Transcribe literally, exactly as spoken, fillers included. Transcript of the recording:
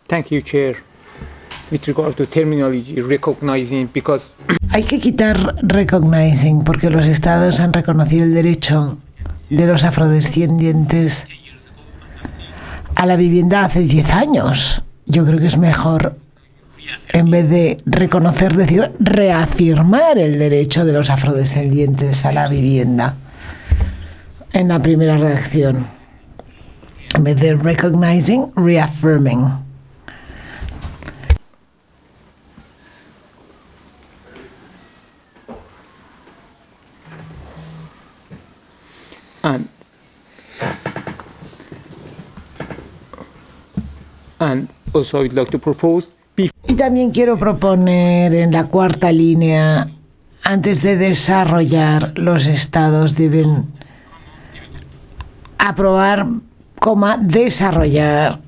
Thank you, Chair. With regard to terminology, recognizing, because hay que quitar recognizing porque los estados han reconocido el derecho de los afrodescendientes a la vivienda hace diez años. Yo creo que es mejor, en vez de reconocer, decir reafirmar el derecho de los afrodescendientes a la vivienda en la primera redacción. En vez de recognizing, reaffirming. and and also I would like to propose y también quiero proponer en la cuarta línea, antes de desarrollar, los estados deben aprobar, coma, desarrollar